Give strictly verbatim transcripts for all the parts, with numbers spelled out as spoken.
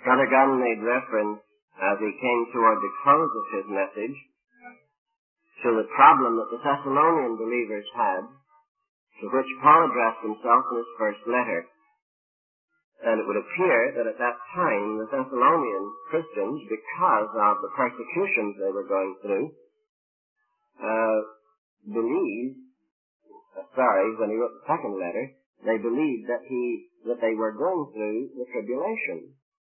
Brother Gunn made reference, as he came toward the close of his message, to the problem that the Thessalonian believers had, to which Paul addressed himself in his first letter. And it would appear that at that time the Thessalonian Christians, because of the persecutions they were going through, uh, believed, uh, sorry, when he wrote the second letter, they believed that he, that they were going through the tribulation.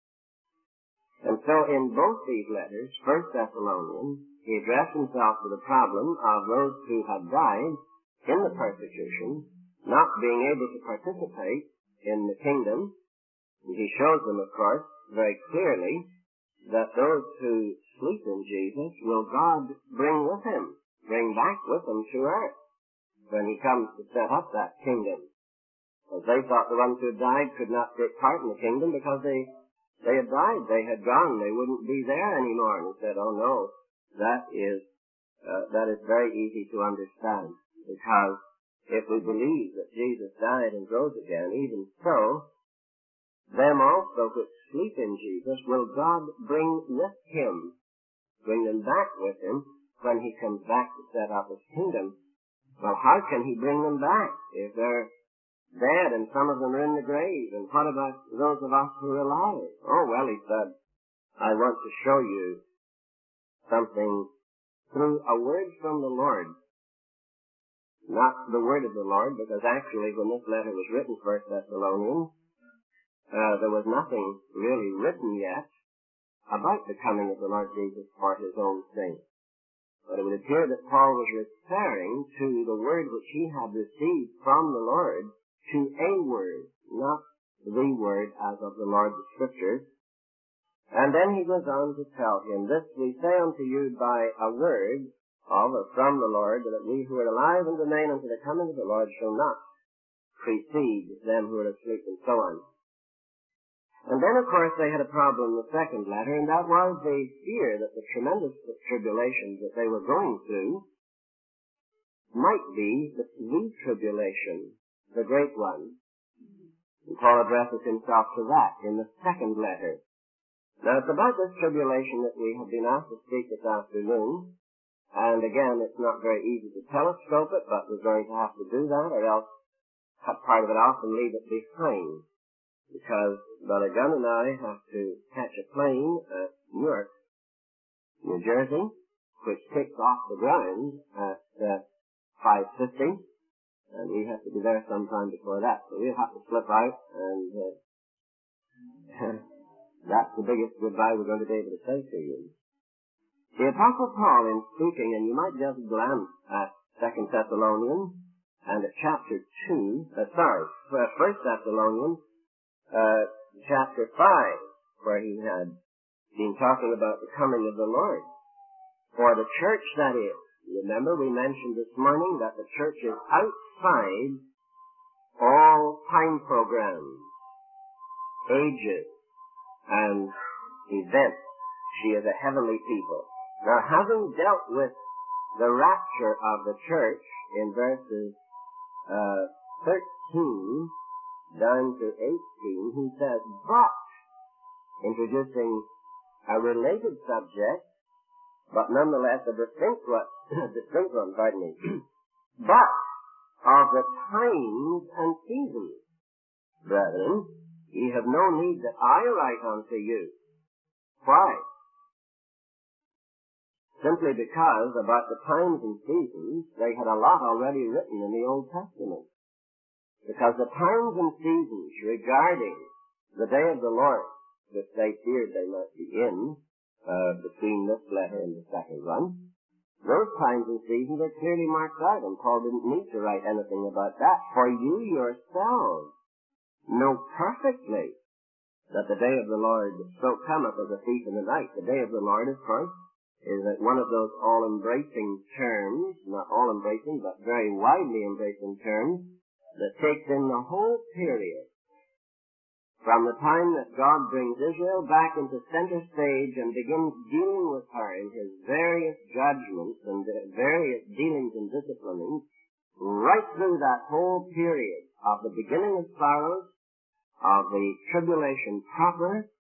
And so in both these letters, First Thessalonians, he addressed himself to the problem of those who had died in the persecution, not being able to participate in the kingdom. And he shows them, of course, very clearly that those who sleep in Jesus will God bring with him, bring back with him to earth when he comes to set up that kingdom. Because they thought the ones who had died could not take part in the kingdom because they They had died, they had gone, they wouldn't be there anymore. And he said, oh no, that is, uh, that is very easy to understand. Because if we believe that Jesus died and rose again, even so, them also which sleep in Jesus will God bring with him, bring them back with him when he comes back to set up his kingdom. Well, how can he bring them back if they're dead, and some of them are in the grave? And what about those of us who are alive? Oh, well, he said, I want to show you something through a word from the Lord. Not the word of the Lord, because actually when this letter was written, First Thessalonians, uh, there was nothing really written yet about the coming of the Lord Jesus for his own sake. But it would appear that Paul was referring to the word which he had received from the Lord, to a word, not the word as of the Lord the Scriptures. And then he goes on to tell him, this we say unto you by a word of or from the Lord, that we who are alive and remain unto the coming of the Lord shall not precede them who are asleep, and so on. And then, of course, they had a problem in the second letter, and that was the fear that the tremendous tribulations that they were going through might be the, the tribulation, the great one. And Paul addresses himself to that in the second letter. Now, it's about this tribulation that we have been asked to speak this afternoon. And again, it's not very easy to telescope it, but we're going to have to do that, or else cut part of it off and leave it behind. Because Brother Gunn and I have to catch a plane at Newark, New Jersey, which takes off the ground at uh, five fifty. And we have to be there sometime before that. So we'll have to slip out, and uh, that's the biggest goodbye we're going to be able to say to you. The Apostle Paul, in speaking, and you might just glance at Second Thessalonians, and at chapter two, uh, sorry, First Thessalonians, uh, chapter five, where he had been talking about the coming of the Lord. For the church, that is, remember we mentioned this morning that the church is outside all time programs, ages, and events. She is a heavenly people. Now, having dealt with the rapture of the church in verses uh, thirteen down to eighteen, he says, but, introducing a related subject, but nonetheless a distinct one, distinct one, pardon me, but of the times and seasons. Brethren, ye have no need that I write unto you. Why? Simply because about the times and seasons, they had a lot already written in the Old Testament. Because the times and seasons regarding the day of the Lord, which they feared they might be in, uh, between this letter and the second one, those times and seasons are clearly marked out, and Paul didn't need to write anything about that. For you yourselves know perfectly that the day of the Lord so cometh as a thief in the night. The day of the Lord, of course, is one of those all-embracing terms, not all-embracing, but very widely embracing terms, that takes in the whole period from the time that God brings Israel back into center stage and begins dealing with her in his various judgments and various dealings and disciplinings, right through that whole period of the beginning of sorrows, of the tribulation proper,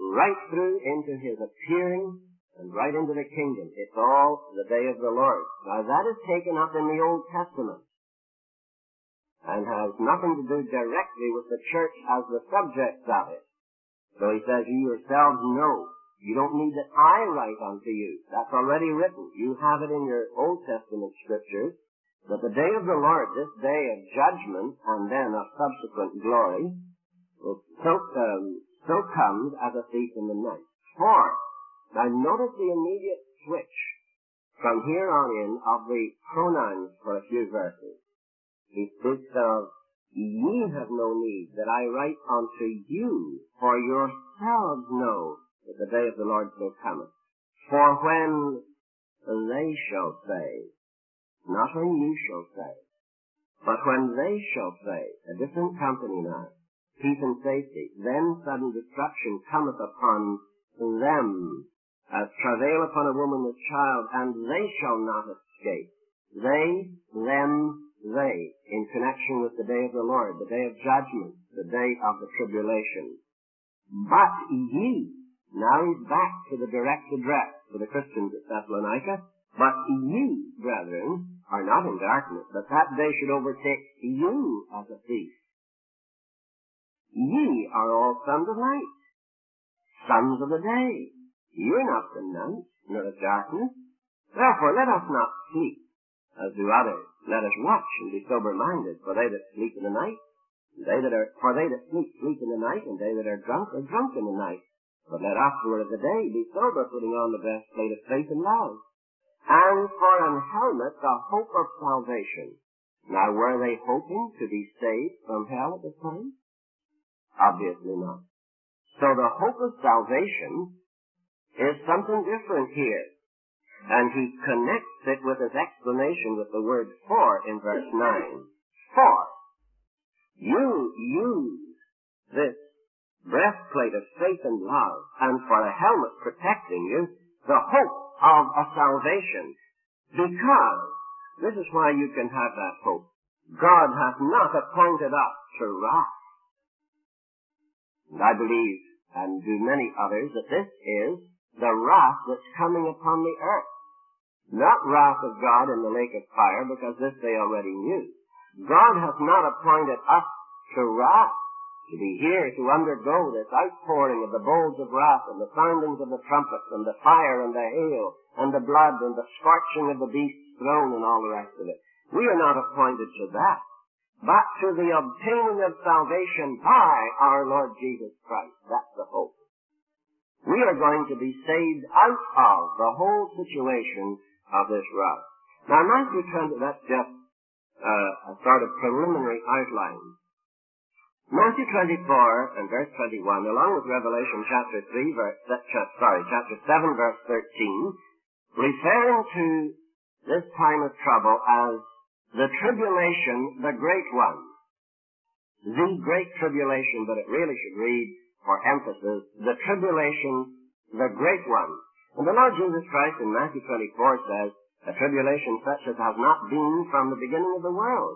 right through into his appearing and right into the kingdom. It's all the day of the Lord. Now that is taken up in the Old Testament and has nothing to do directly with the church as the subjects of it. So he says, you yourselves know. You don't need that I write unto you. That's already written. You have it in your Old Testament scriptures that the day of the Lord, this day of judgment and then of subsequent glory, will so, um, so comes as a thief in the night. For, now notice the immediate switch from here on in of the pronouns for a few verses. He speaks of, ye have no need that I write unto you, for yourselves know that the day of the Lord so cometh. For when they shall say, not when you shall say, but when they shall say, a different company now, peace and safety, then sudden destruction cometh upon them, as travail upon a woman with child, and they shall not escape. They, them, they, in connection with the day of the Lord, the day of judgment, the day of the tribulation. But ye, now he's back to the direct address for the Christians at Thessalonica, but ye, brethren, are not in darkness, that that day should overtake you as a thief. Ye are all sons of light, sons of the day. Ye are not the night, nor of darkness. Therefore let us not sleep, as do others. Let us watch and be sober-minded, for they that sleep in the night, they that are, for they that sleep, sleep in the night, and they that are drunk are drunk in the night. But let afterward of the day be sober, putting on the breastplate of faith and love. And for an helmet, the hope of salvation. Now, were they hoping to be saved from hell at this time? Obviously not. So the hope of salvation is something different here. And he connects it with his explanation with the word for in verse nine. For you use this breastplate of faith and love, and for a helmet protecting you, the hope of a salvation. Because, this is why you can have that hope, God hath not appointed us to wrath. And I believe, and do many others, that this is the wrath that's coming upon the earth. Not wrath of God in the lake of fire, because this they already knew. God hath not appointed us to wrath, to be here to undergo this outpouring of the bowls of wrath and the soundings of the trumpets and the fire and the hail and the blood and the scorching of the beast's throne and all the rest of it. We are not appointed to that, but to the obtaining of salvation by our Lord Jesus Christ. That's the hope. We are going to be saved out of the whole situation of this wrath. Now, Matthew twenty, that's just uh, a sort of preliminary outline. Matthew twenty-four and verse twenty-one, along with Revelation chapter three, verse, sorry, chapter seven, verse thirteen, referring to this time of trouble as the tribulation, the great one. The great tribulation, but it really should read, for emphasis, the tribulation, the great one. And the Lord Jesus Christ in Matthew twenty-four says, a tribulation such as has not been from the beginning of the world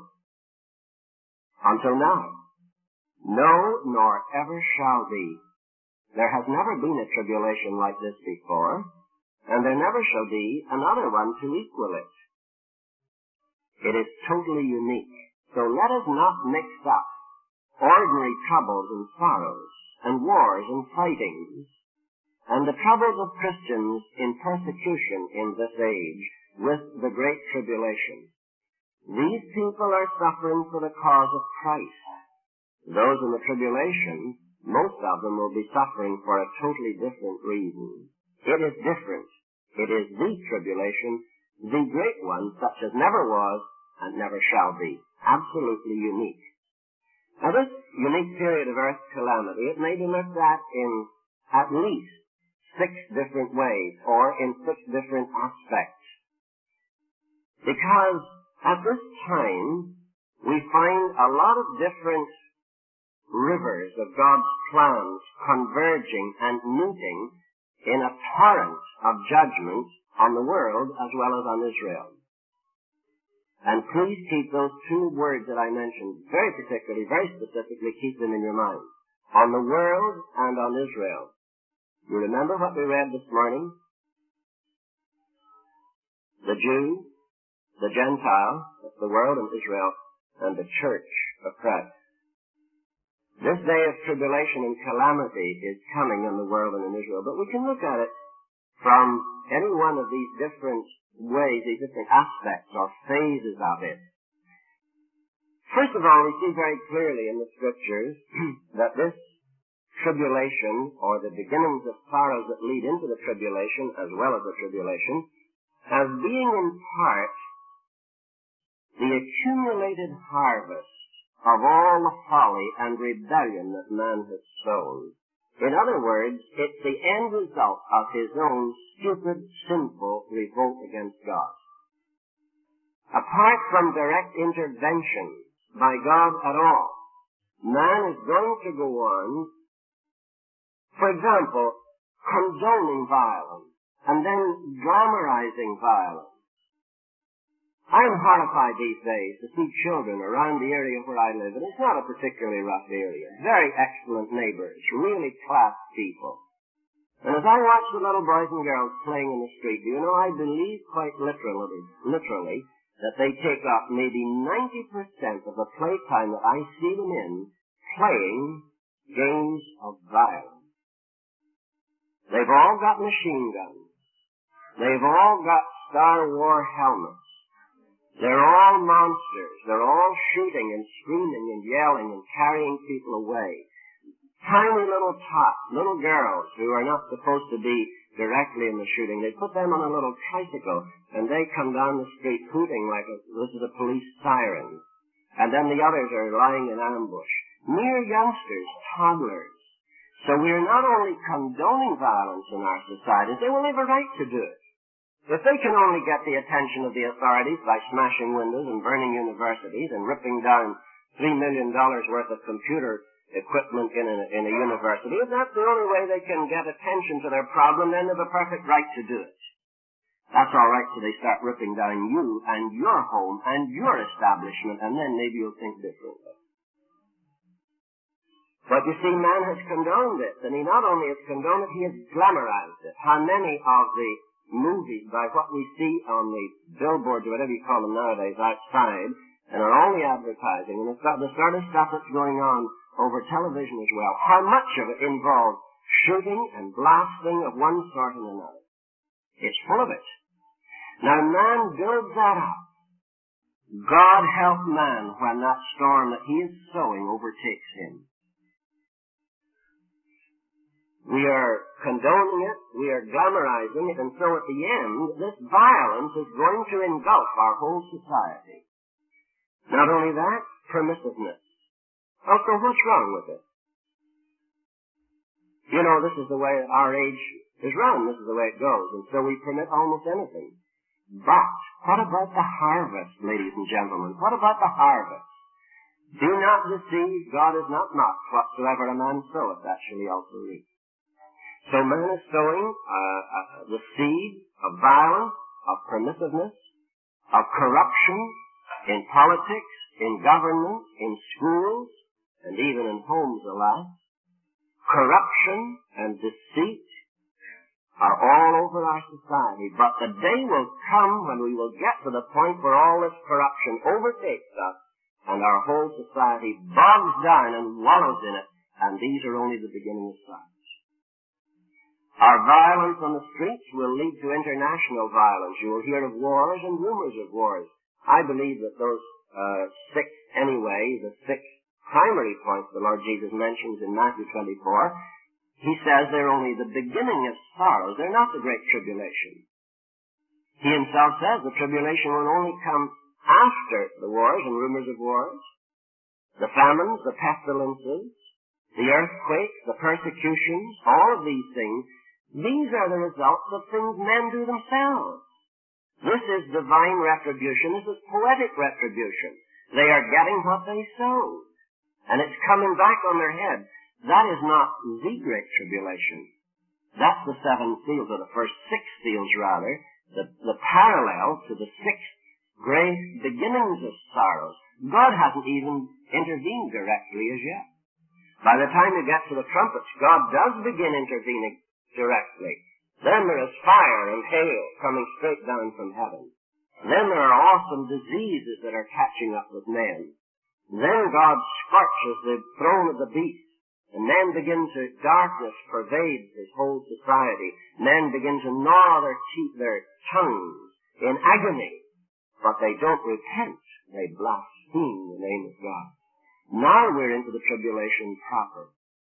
until now. No, nor ever shall be. There has never been a tribulation like this before, and there never shall be another one to equal it. It is totally unique. So let us not mix up ordinary troubles and sorrows, and wars and fightings, and the troubles of Christians in persecution in this age with the great tribulation. These people are suffering for the cause of Christ. Those in the tribulation, most of them will be suffering for a totally different reason. It is different. It is the tribulation, the great one, such as never was and never shall be. Absolutely unique. Now this unique period of earth calamity, it may be looked at in at least six different ways, or in six different aspects. Because at this time, we find a lot of different rivers of God's plans converging and meeting in a torrent of judgment on the world as well as on Israel. And please keep those two words that I mentioned very particularly, very specifically, keep them in your mind. On the world and on Israel. You remember what we read this morning? The Jew, the Gentile, that's the world and Israel, and the church of Christ. This day of tribulation and calamity is coming in the world and in Israel, but we can look at it from any one of these different ways, these different aspects or phases of it. First of all, we see very clearly in the Scriptures that this tribulation, or the beginnings of sorrows that lead into the tribulation, as well as the tribulation, as being in part the accumulated harvest of all the folly and rebellion that man has sown. In other words, it's the end result of his own stupid, sinful revolt against God. Apart from direct intervention by God at all, man is going to go on, for example, condoning violence and then glamorizing violence. I'm horrified these days to see children around the area where I live, and it's not a particularly rough area. Very excellent neighbors, really class people. And as I watch the little boys and girls playing in the street, you know, I believe quite literally, literally that they take up maybe ninety percent of the playtime that I see them in playing games of violence. They've all got machine guns. They've all got Star Wars helmets. They're all monsters. They're all shooting and screaming and yelling and carrying people away. Tiny little tots, little girls who are not supposed to be directly in the shooting, they put them on a little tricycle and they come down the street hooting like a, this is a police siren. And then the others are lying in ambush. Mere youngsters, toddlers. So we're not only condoning violence in our societies, they will have a right to do it. If they can only get the attention of the authorities by smashing windows and burning universities and ripping down three million dollars worth of computer equipment in a, in a university, if that's the only way they can get attention to their problem, then they have a perfect right to do it. That's all right till they start ripping down you and your home and your establishment, and then maybe you'll think differently. But you see, man has condoned it, and he not only has condoned it, he has glamorized it. How many of the movies, by what we see on the billboards, or whatever you call them nowadays, outside, and on all the advertising, and the sort of stuff that's going on over television as well, how much of it involves shooting and blasting of one sort and another? It's full of it. Now, man builds that up. God help man when that storm that he is sowing overtakes him. We are condoning it, we are glamorizing it, and so at the end, this violence is going to engulf our whole society. Not only that, permissiveness. Also, what's wrong with it? You know, this is the way our age is run, this is the way it goes, and so we permit almost anything. But, what about the harvest, ladies and gentlemen? What about the harvest? Do not deceive, God is not mocked. Whatsoever a man soweth, that shall he also reap. So man is sowing uh, uh, the seed of violence, of permissiveness, of corruption in politics, in government, in schools, and even in homes, alas. Corruption and deceit are all over our society. But the day will come when we will get to the point where all this corruption overtakes us and our whole society bogs down and wallows in it, and these are only the beginning of signs. Our violence on the streets will lead to international violence. You will hear of wars and rumors of wars. I believe that those uh, six, anyway, the six primary points the Lord Jesus mentions in Matthew twenty-four, he says they're only the beginning of sorrows. They're not the great tribulation. He himself says the tribulation will only come after the wars and rumors of wars, the famines, the pestilences, the earthquakes, the persecutions, all of these things. These are the results of things men do themselves. This is divine retribution. This is poetic retribution. They are getting what they sowed, and it's coming back on their head. That is not the great tribulation. That's the seven seals, or the first six seals, rather, the, the parallel to the six great beginnings of sorrows. God hasn't even intervened directly as yet. By the time you get to the trumpets, God does begin intervening directly. Then there is fire and hail coming straight down from heaven. Then there are awesome diseases that are catching up with men. Then God scorches the throne of the beast, and men begin to, darkness pervades his whole society. Men begin to gnaw their teeth, their tongues in agony, but they don't repent. They blaspheme the name of God. Now we're into the tribulation proper.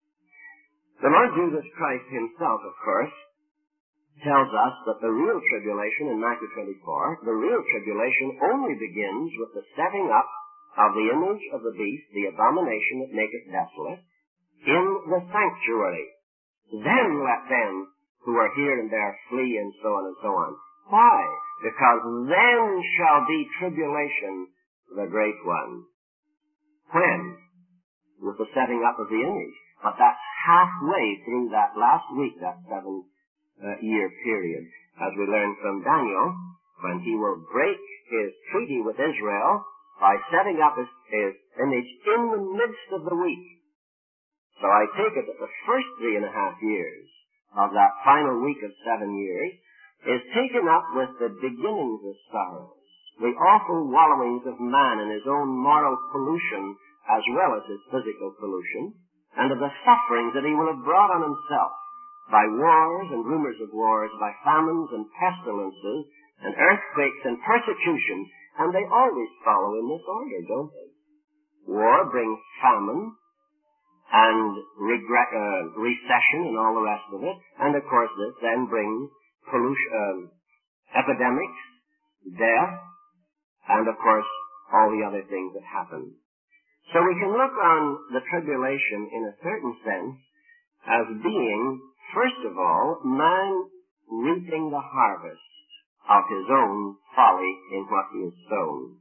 The Lord Jesus Christ himself, of course, tells us that the real tribulation in Matthew twenty-four, the real tribulation only begins with the setting up of the image of the beast, the abomination that maketh desolate, in the sanctuary. Then let them who are here and there flee, and so on and so on. Why? Because then shall be tribulation, the great one. When? With the setting up of the image. But that's halfway through that last week, that seven uh, year period. As we learn from Daniel, when he will break his treaty with Israel by setting up his, his image in the midst of the week. So I take it that the first three and a half years of that final week of seven years is taken up with the beginnings of sorrows, the awful wallowings of man in his own moral pollution as well as his physical pollution, and of the sufferings that he will have brought on himself by wars and rumors of wars, by famines and pestilences and earthquakes and persecution, and they always follow in this order, don't they? War brings famine and regret, uh, recession and all the rest of it, and of course this then brings pollution, um, epidemics, death, and of course all the other things that happen. So we can look on the tribulation in a certain sense as being, first of all, man reaping the harvest of his own folly in what he has sown.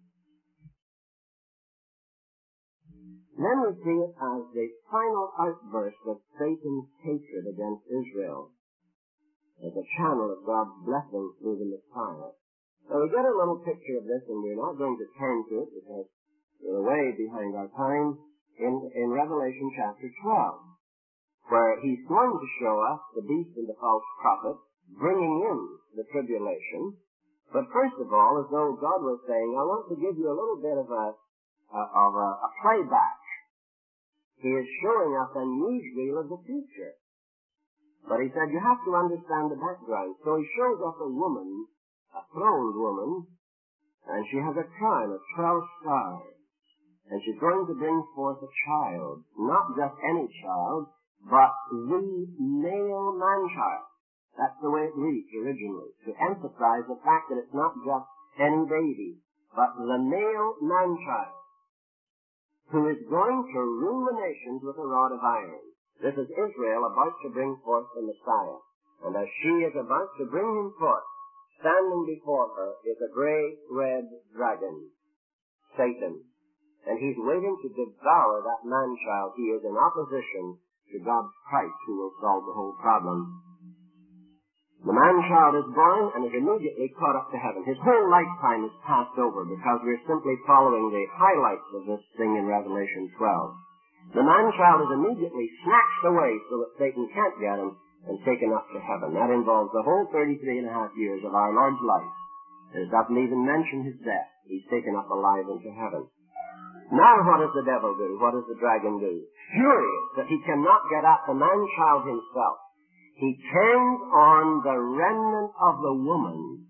Then we see it as the final outburst of Satan's hatred against Israel, as a channel of God's blessing through the Messiah. Now we get a little picture of this, and we're not going to turn to it because we're way behind our time, in, in Revelation chapter twelve, where he's going to show us the beast and the false prophet bringing in the tribulation. But first of all, as though God was saying, I want to give you a little bit of a, a of a, a playback. He is showing us a newsreel of the future. But he said, you have to understand the background. So he shows us a woman, a throned woman, and she has a crown of twelve stars. And she's going to bring forth a child, not just any child, but the male man-child. That's the way it reads originally, to emphasize the fact that it's not just any baby, but the male man-child, who is going to rule the nations with a rod of iron. This is Israel about to bring forth the Messiah. And as she is about to bring him forth, standing before her is a great red dragon, Satan. And he's waiting to devour that man-child. He is in opposition to God's Christ, who will solve the whole problem. The man-child is born and is immediately caught up to heaven. His whole lifetime is passed over because we're simply following the highlights of this thing in Revelation twelve. The man-child is immediately snatched away so that Satan can't get him and taken up to heaven. That involves the whole thirty-three and a half years of our Lord's life. It doesn't even mention his death. He's taken up alive into heaven. Now what does the devil do? What does the dragon do? Furious that he cannot get at the man-child himself, he turns on the remnant of the woman.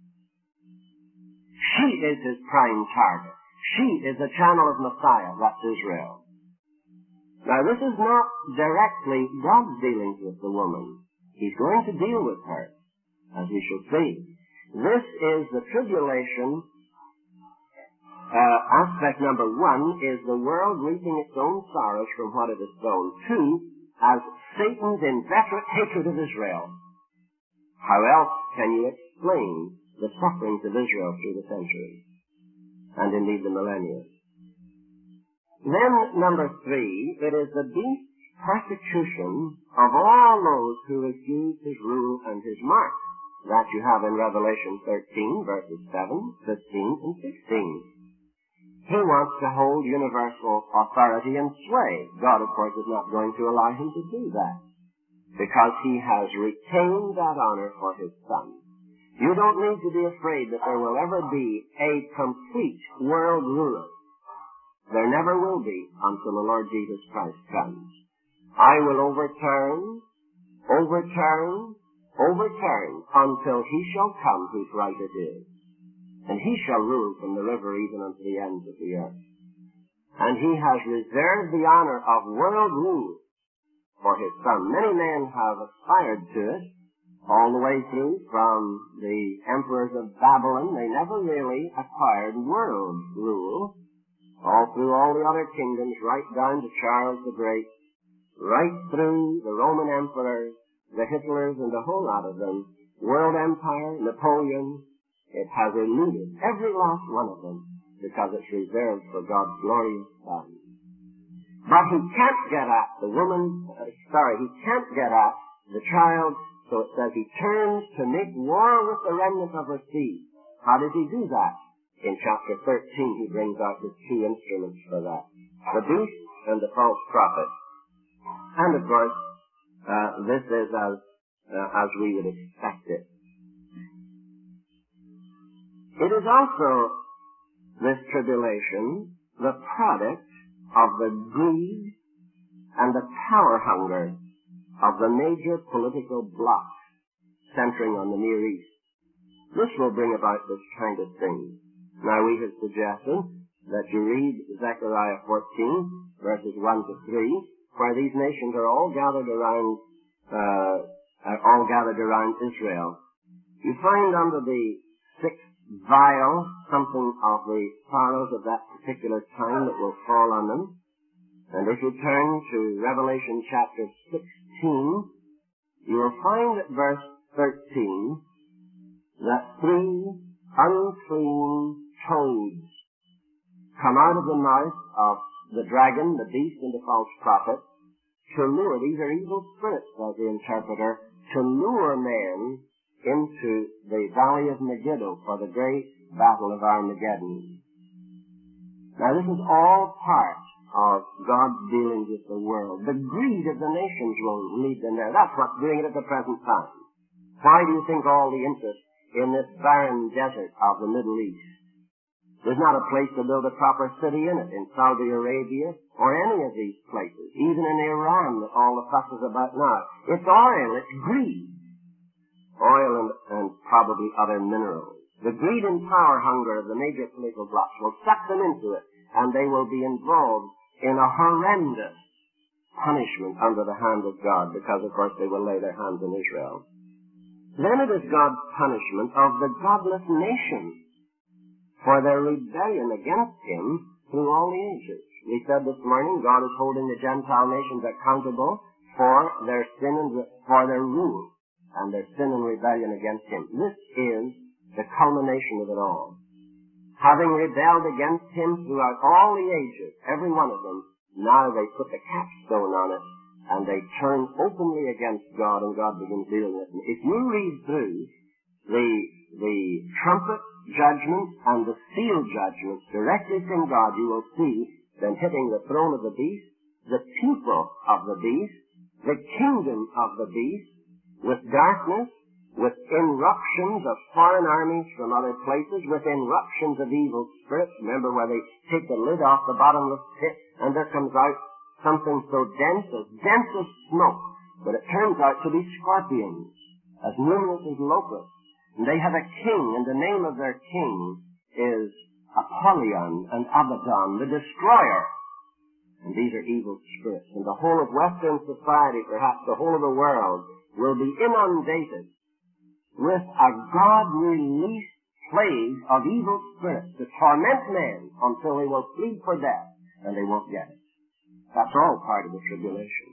She is his prime target. She is the channel of Messiah. That's Israel. Now this is not directly God's dealings with the woman. He's going to deal with her, as we shall see. This is the tribulation. Uh, aspect number one is the world reaping its own sorrows from what it has sown. Two, as Satan's inveterate hatred of Israel. How else can you explain the sufferings of Israel through the centuries, and indeed the millennia? Then, number three, it is the beast's persecution of all those who refuse his rule and his mark. That you have in Revelation thirteen, verses seven, fifteen, and sixteen. He wants to hold universal authority and sway. God, of course, is not going to allow him to do that. because he has retained that honor for his Son. You don't need to be afraid that there will ever be a complete world ruler. There never will be until the Lord Jesus Christ comes. I will overturn, overturn, overturn until he shall come whose right it is. And he shall rule from the river even unto the ends of the earth. And he has reserved the honor of world rule for his Son. Many men have aspired to it, all the way through from the emperors of Babylon. They never really acquired world rule. All through all the other kingdoms, right down to Charles the Great, right through the Roman emperors, the Hitlers and the whole lot of them, world empire, Napoleon, it has eluded every last one of them because it's reserved for God's glorious Son. But he can't get at the woman, uh, sorry, he can't get at the child, so it says he turns to make war with the remnant of her seed. How does he do that? In chapter thirteen, he brings out the two instruments for that. The beast and the false prophet. And of course, uh, this is as, uh, as we would expect it. It is also, this tribulation, the product of the greed and the power hunger of the major political blocs centering on the Near East. This will bring about this kind of thing. Now, we have suggested that you read Zechariah fourteen, verses one to three, where these nations are all gathered around, uh, are all gathered around Israel. You find under the sixth vial something of the sorrows of that particular time that will fall on them. And if you turn to Revelation chapter sixteen, you will find at verse thirteen that three unclean toads come out of the mouth of the dragon, the beast, and the false prophet to lure, these are evil spirits, says the interpreter, to lure men into the valley of Megiddo for the great battle of Armageddon. Now this is all part of God's dealings with the world. The greed of the nations will lead them there. That's what's doing it at the present time. Why do you think all the interest in this barren desert of the Middle East? There's not a place to build a proper city in it, in Saudi Arabia or any of these places, even in Iran that all the fuss is about now. It's oil, it's greed. Oil and, and probably other minerals. The greed and power hunger of the major political blocs will suck them into it, and they will be involved in a horrendous punishment under the hand of God, because of course they will lay their hands on Israel. Then it is God's punishment of the godless nations for their rebellion against him through all the ages. We said this morning God is holding the Gentile nations accountable for their sin and for their rule and their sin and rebellion against him. This is the culmination of it all. Having rebelled against him throughout all the ages, every one of them, now they put the capstone on it and they turn openly against God, and God begins dealing with them. If you read through the the trumpet judgments and the seal judgments directly from God, you will see them hitting the throne of the beast, the people of the beast, the kingdom of the beast, with darkness, with irruptions of foreign armies from other places, with irruptions of evil spirits. Remember where they take the lid off the bottomless pit and there comes out something so dense, as dense as smoke, but it turns out to be scorpions, as numerous as locusts. And they have a king, and the name of their king is Apollyon and Abaddon, the destroyer. And these are evil spirits. And the whole of Western society, perhaps the whole of the world, will be inundated with a God-released plague of evil spirits to torment men until they will plead for death, and they won't get it. That's all part of the tribulation.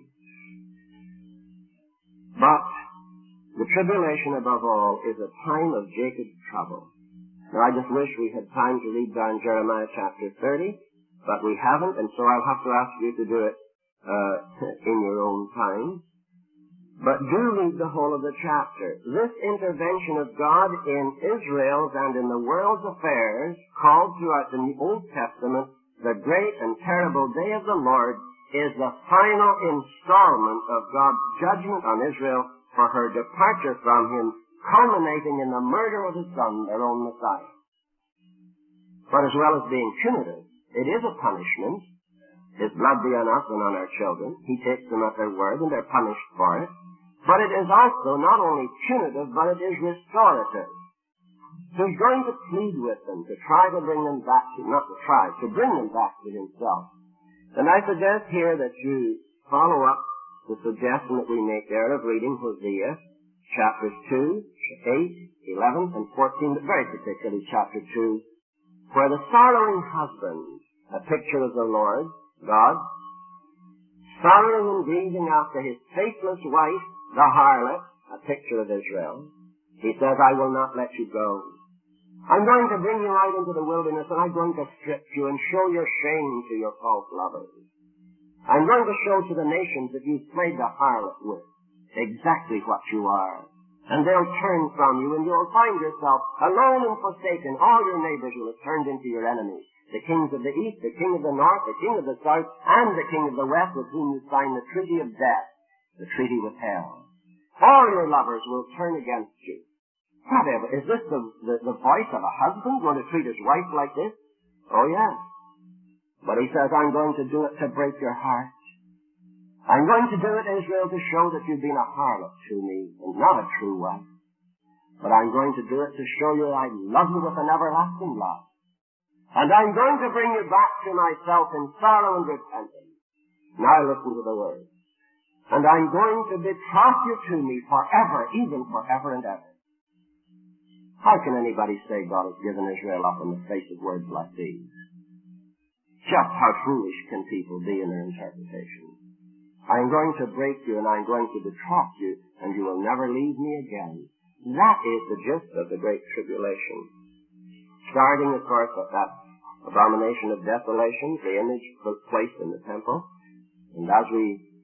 But the tribulation, above all, is a time of Jacob's trouble. Now, I just wish we had time to read down Jeremiah chapter thirty, but we haven't, and so I'll have to ask you to do it uh, in your own time. But do read the whole of the chapter. This intervention of God in Israel's and in the world's affairs, called throughout the Old Testament the great and terrible day of the Lord, is the final installment of God's judgment on Israel for her departure from Him, culminating in the murder of His Son, their own Messiah. But as well as being punitive, it is a punishment. His blood be on us and on our children. He takes them at their word, and they're punished for it. But it is also not only punitive, but it is restorative. So He's going to plead with them to try to bring them back to, not to try, to bring them back to Himself. And I suggest here that you follow up the suggestion that we make there of reading Hosea, chapters two, eight, eleven, and fourteen, but very particularly chapter two, where the sorrowing husband, a picture of the Lord, God, sorrowing and grieving after his faithless wife, the harlot, a picture of Israel, he says, I will not let you go. I'm going to bring you out into the wilderness, and I'm going to strip you and show your shame to your false lovers. I'm going to show to the nations that you've played the harlot with exactly what you are. And they'll turn from you, and you'll find yourself alone and forsaken. All your neighbors will have turned into your enemies. The kings of the east, the king of the north, the king of the south, and the king of the west, with whom you signed the treaty of death, the treaty with hell. All your lovers will turn against you. Whatever, is this the, the, the voice of a husband going to treat his wife like this? Oh, yes. But he says, I'm going to do it to break your heart. I'm going to do it, Israel, to show that you've been a harlot to me and not a true wife. But I'm going to do it to show you that I love you with an everlasting love. And I'm going to bring you back to myself in sorrow and repentance. Now listen to the words. And I'm going to betroth you to me forever, even forever and ever. How can anybody say God has given Israel up in the face of words like these? Just how foolish can people be in their interpretation? I'm going to break you and I'm going to betroth you, and you will never leave me again. That is the gist of the Great Tribulation. Starting, of course, at that abomination of desolation, the image was placed in the temple. And as we,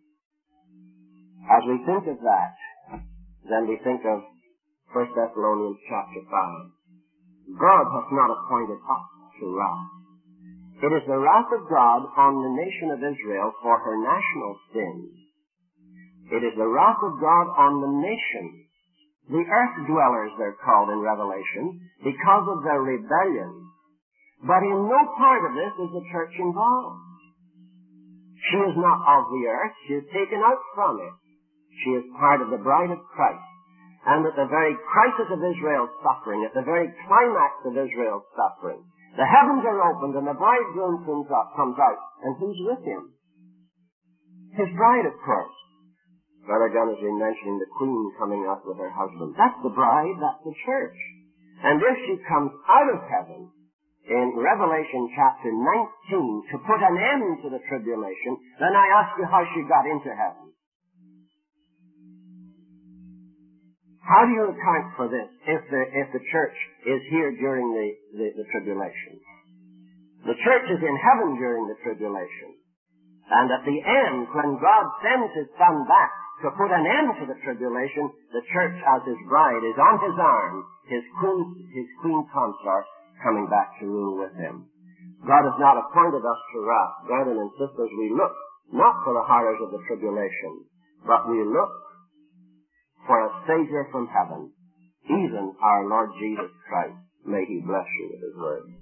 as we think of that, then we think of First Thessalonians chapter five. God hath not appointed us to wrath. It is the wrath of God on the nation of Israel for her national sins. It is the wrath of God on the nations, the earth dwellers they're called in Revelation, because of their rebellion. But in no part of this is the church involved. She is not of the earth. She is taken out from it. She is part of the bride of Christ. And at the very crisis of Israel's suffering, at the very climax of Israel's suffering, the heavens are opened and the bridegroom comes up, comes out, and who's with him? His bride, of course. Brother Gunn has been mentioning the queen coming out with her husband. That's the bride, that's the church. And if she comes out of heaven, in Revelation chapter nineteen, to put an end to the tribulation, then I ask you how she got into heaven. How do you account for this if the, if the church is here during the, the, the tribulation? The church is in heaven during the tribulation. And at the end, when God sends His Son back to put an end to the tribulation, the church as His bride is on His arm, His queen, His queen consort, coming back to rule with Him. God has not appointed us to wrath. Brethren and sisters, we look not for the horrors of the tribulation, but we look for a Savior from heaven, even our Lord Jesus Christ. May He bless you with His word.